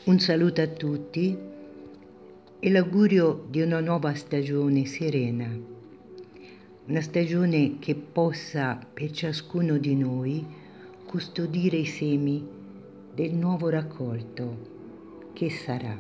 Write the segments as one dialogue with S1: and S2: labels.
S1: Un saluto a tutti e l'augurio di una nuova stagione serena, una stagione che possa per ciascuno di noi custodire i semi del nuovo raccolto che sarà.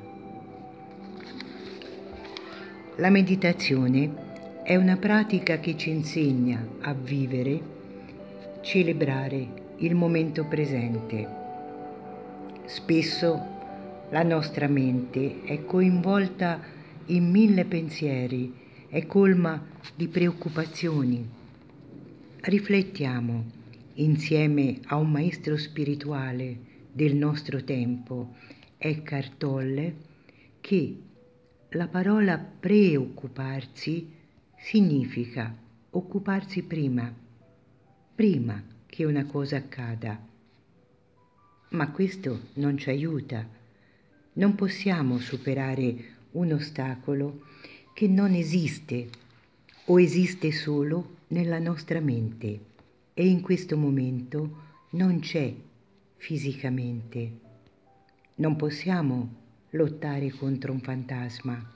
S1: La meditazione è una pratica che ci insegna a vivere, celebrare il momento presente. Spesso la nostra mente è coinvolta in 1000 pensieri, è colma di preoccupazioni. Riflettiamo insieme a un maestro spirituale del nostro tempo, Eckhart Tolle, che la parola preoccuparsi significa occuparsi prima che una cosa accada. Ma questo non ci aiuta. Non possiamo superare un ostacolo che non esiste o esiste solo nella nostra mente e in questo momento non c'è fisicamente. Non possiamo lottare contro un fantasma.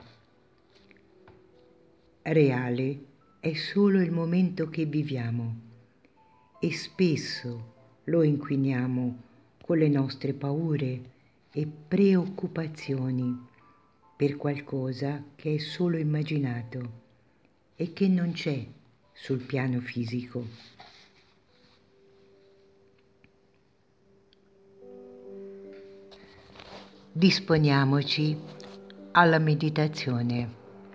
S1: Reale è solo il momento che viviamo e spesso lo inquiniamo con le nostre paure e preoccupazioni per qualcosa che è solo immaginato e che non c'è sul piano fisico. Disponiamoci alla meditazione.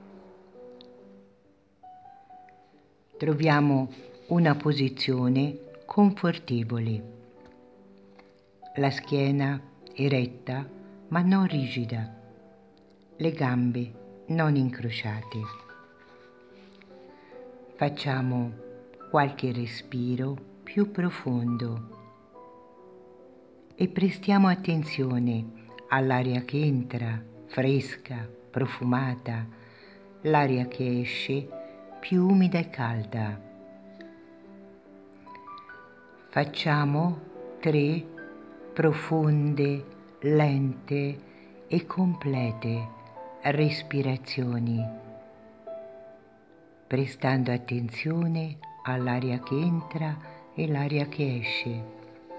S1: Troviamo una posizione confortevole. La schiena eretta ma non rigida, le gambe non incrociate. Facciamo qualche respiro più profondo e prestiamo attenzione all'aria che entra, fresca, profumata, l'aria che esce, più umida e calda. Facciamo 3 profonde, lente e complete respirazioni, prestando attenzione all'aria che entra e l'aria che esce.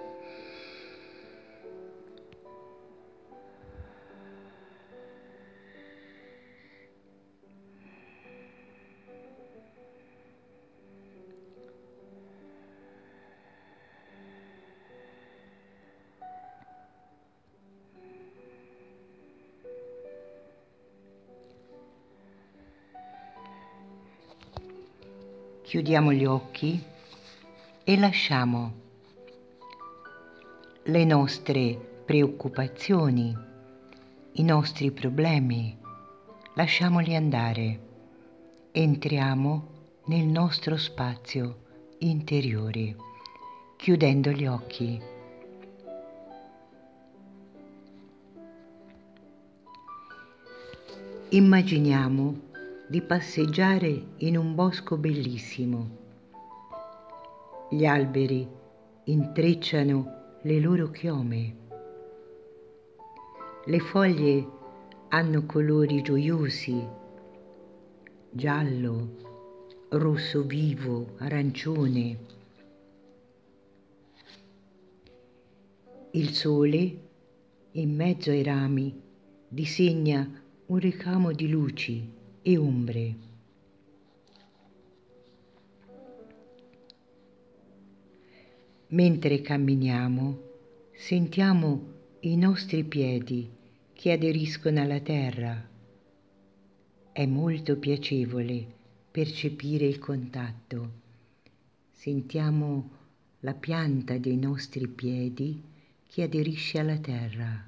S1: Chiudiamo gli occhi e lasciamo le nostre preoccupazioni, i nostri problemi, lasciamoli andare. Entriamo nel nostro spazio interiore, chiudendo gli occhi. Immaginiamo di passeggiare in un bosco bellissimo. Gli alberi intrecciano le loro chiome. Le foglie hanno colori gioiosi, giallo, rosso vivo, arancione. Il sole, in mezzo ai rami, disegna un ricamo di luci e ombre. Mentre camminiamo, sentiamo i nostri piedi che aderiscono alla terra. È molto piacevole percepire il contatto. Sentiamo la pianta dei nostri piedi che aderisce alla terra.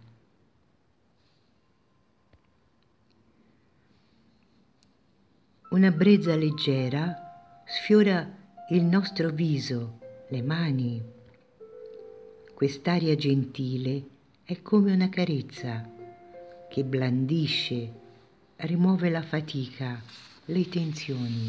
S1: Una brezza leggera sfiora il nostro viso, le mani. Quest'aria gentile è come una carezza che blandisce, rimuove la fatica, le tensioni.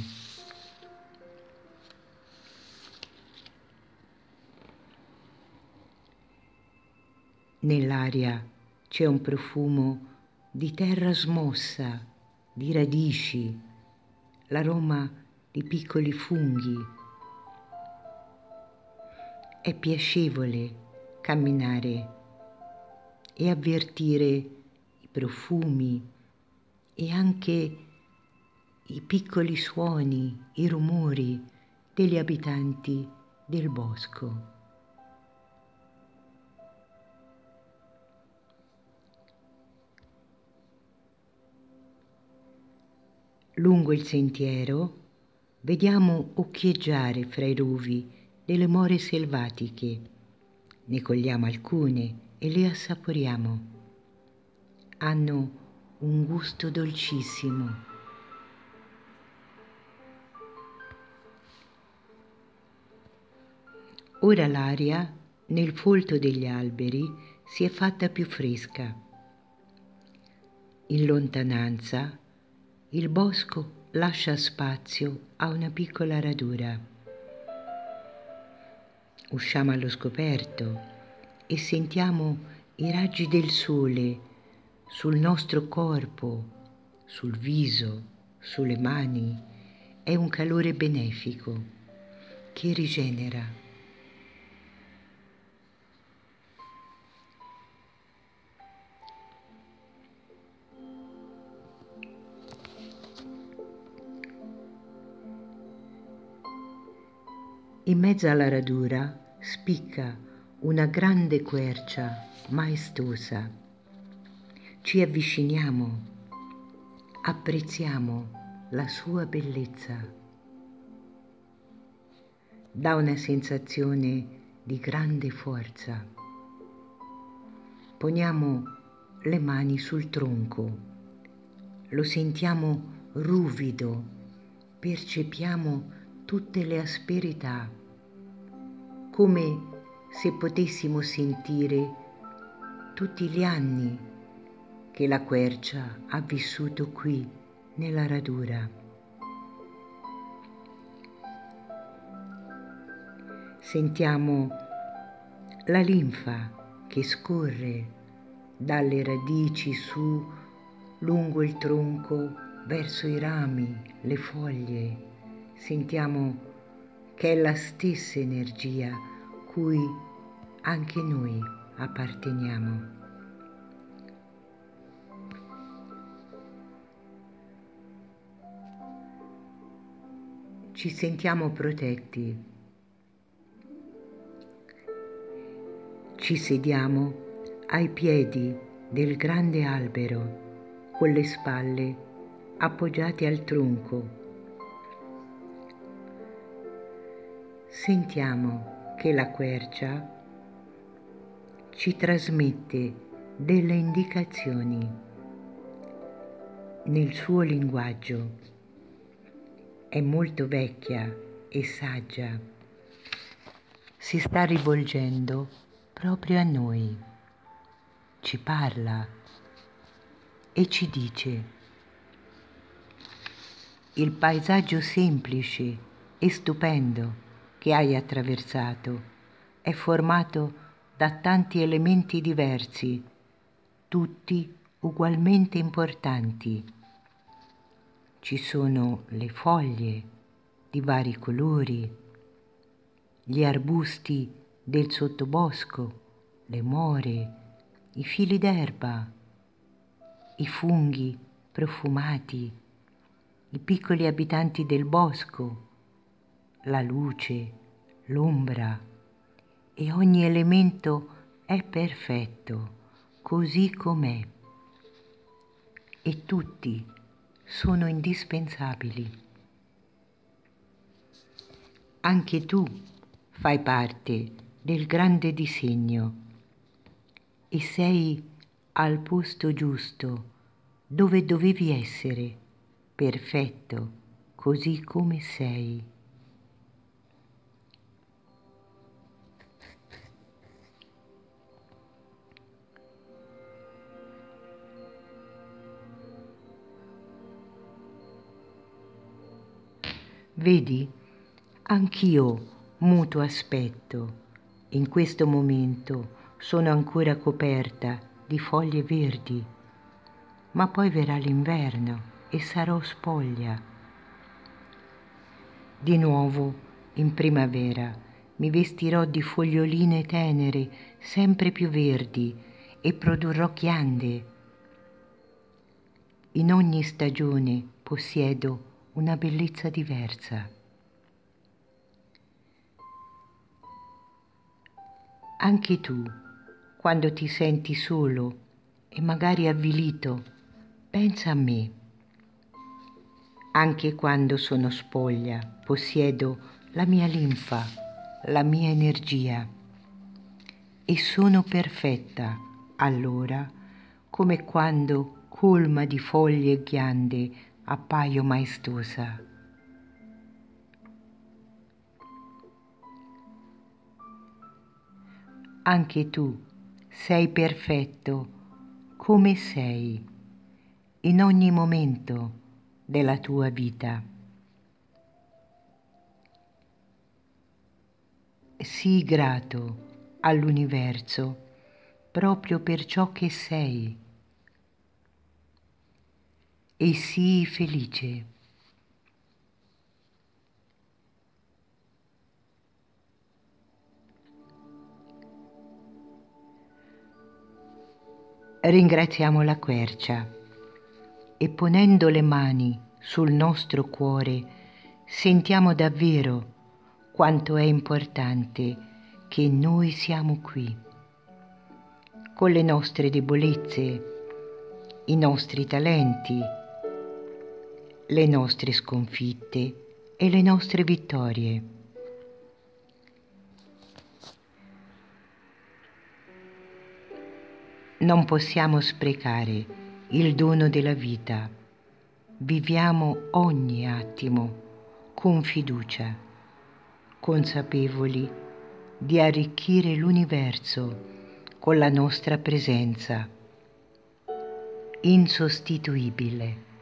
S1: Nell'aria C'è un profumo di terra smossa, di radici, l'aroma di piccoli funghi. È piacevole camminare e avvertire i profumi e anche i piccoli suoni, i rumori degli abitanti del bosco. Lungo il sentiero vediamo occhieggiare fra i rovi delle more selvatiche. Ne cogliamo alcune e le assaporiamo. Hanno un gusto dolcissimo. Ora l'aria nel folto degli alberi si è fatta più fresca. In lontananza il bosco lascia spazio a una piccola radura. Usciamo allo scoperto e sentiamo i raggi del sole sul nostro corpo, sul viso, sulle mani. È un calore benefico che rigenera. In mezzo alla radura spicca una grande quercia maestosa. Ci avviciniamo, apprezziamo la sua bellezza. Dà una sensazione di grande forza. Poniamo le mani sul tronco, lo sentiamo ruvido, percepiamo tutte le asperità, come se potessimo sentire tutti gli anni che la quercia ha vissuto qui nella radura. Sentiamo la linfa che scorre dalle radici su lungo il tronco verso i rami, le foglie. Sentiamo che è la stessa energia cui anche noi apparteniamo. Ci sentiamo protetti. Ci sediamo ai piedi del grande albero con le spalle appoggiate al tronco. Sentiamo che la quercia ci trasmette delle indicazioni nel suo linguaggio. È molto vecchia e saggia. Si sta rivolgendo proprio a noi. Ci parla e ci dice: il paesaggio semplice e stupendo che hai attraversato è formato da tanti elementi diversi, tutti ugualmente importanti. Ci sono le foglie di vari colori, gli arbusti del sottobosco, le more, i fili d'erba, i funghi profumati, i piccoli abitanti del bosco, la luce, l'ombra, e ogni elemento è perfetto, così com'è, e tutti sono indispensabili. Anche tu fai parte del grande disegno e sei al posto giusto, dove dovevi essere, perfetto, così come sei. Vedi, anch'io muto aspetto, in questo momento sono ancora coperta di foglie verdi, ma poi verrà l'inverno e sarò spoglia. Di nuovo, in primavera, mi vestirò di foglioline tenere, sempre più verdi, e produrrò ghiande. In ogni stagione possiedo una bellezza diversa. Anche tu, quando ti senti solo e magari avvilito, pensa a me. Anche quando sono spoglia, possiedo la mia linfa, la mia energia e sono perfetta, allora, come quando, colma di foglie e ghiande, appaio maestosa. Anche tu sei perfetto come sei in ogni momento della tua vita. Sii grato all'universo proprio per ciò che sei e sii felice. Ringraziamo la quercia e ponendo le mani sul nostro cuore sentiamo davvero quanto è importante che noi siamo qui, con le nostre debolezze, i nostri talenti, le nostre sconfitte e le nostre vittorie. Non possiamo sprecare il dono della vita. Viviamo ogni attimo con fiducia, consapevoli di arricchire l'universo con la nostra presenza, insostituibile.